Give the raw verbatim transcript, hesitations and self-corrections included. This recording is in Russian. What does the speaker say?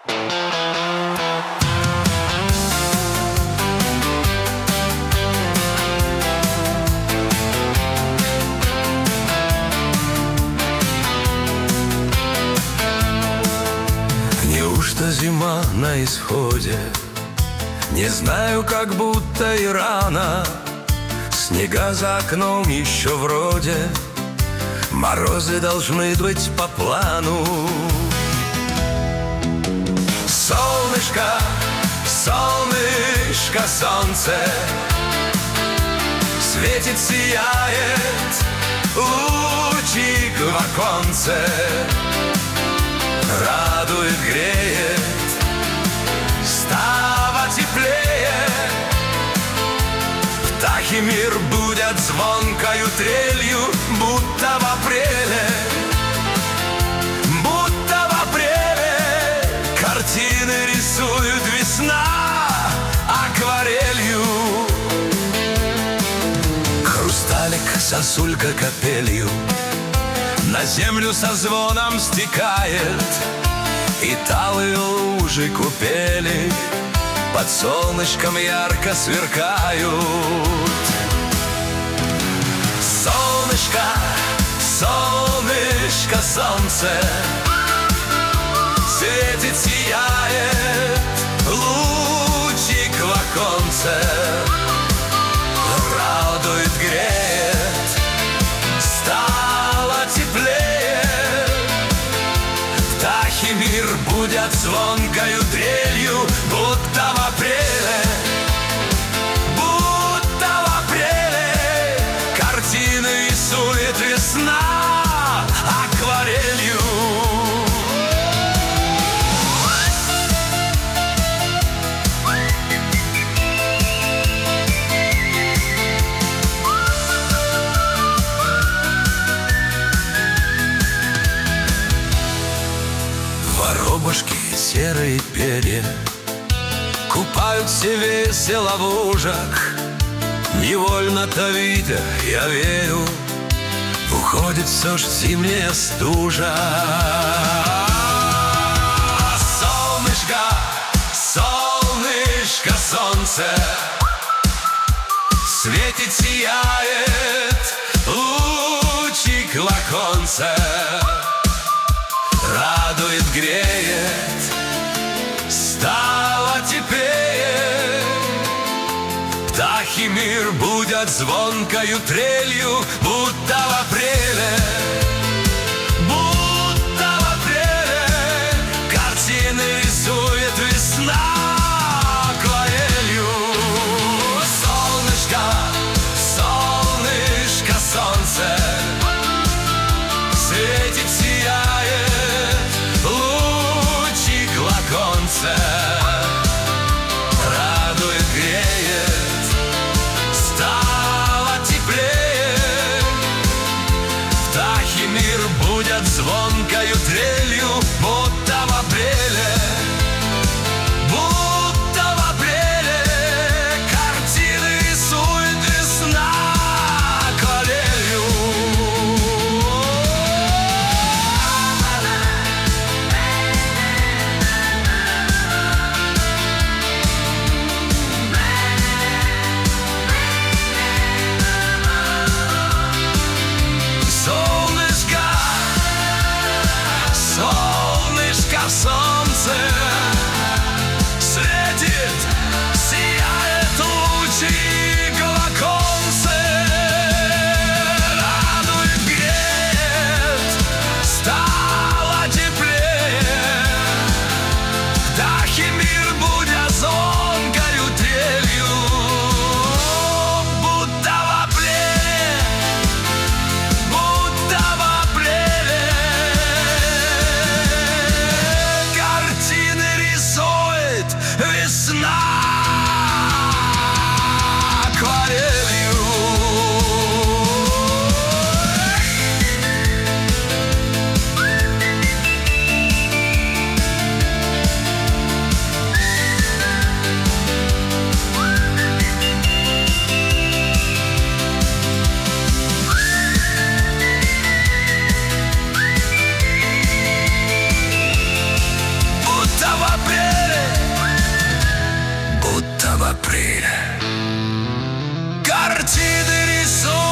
Неужто зима на исходе? Не знаю, как будто и рано. Снега за окном еще вроде, морозы должны быть по плану. Солнышко, солнышко, солнце светит, сияет, лучик в оконце радует, греет, стало теплее. Птахи мир будят звонкою трелью, будто в апреле, будто в апреле. Картины рисует весна акварелью. Хрусталик, сосулька капелью на землю со звоном стекает, и талые лужи купели под солнышком ярко сверкают. Солнышко, солнышко, солнце светит, сияет, лучик в оконце радует, греет, стало теплее. Птахи мир будят звонкою трелью, будто в апреле, будто в апреле. Картины рисует весна акварелью. Воробушки, серые перья купаются весело в лужах. Невольно-то видя, я верю, уходит все ж зимняя стужа. Солнышко, солнышко, солнце светит, сияет, лучик в оконце радует, греет, стало теплее. Птахи мир будят звонкою трелью, будто в апреле, будто в апреле. Картины рисует весна акварелью. Солнышко, солнышко, солнце светит, сияет, лучик в оконце радует, греет, стало теплее. Птахи мир будят звонкою трелью, будто в апреле, будто в апреле. Картины рисует весна акварелью. Солнышко, солнышко, солнце светит, сияет, лучик в оконце радует, греет, стало теплее. Птахи мир будят звонкою трелью, будто в апреле, будто в апреле. Картины апрель. Картины рисуют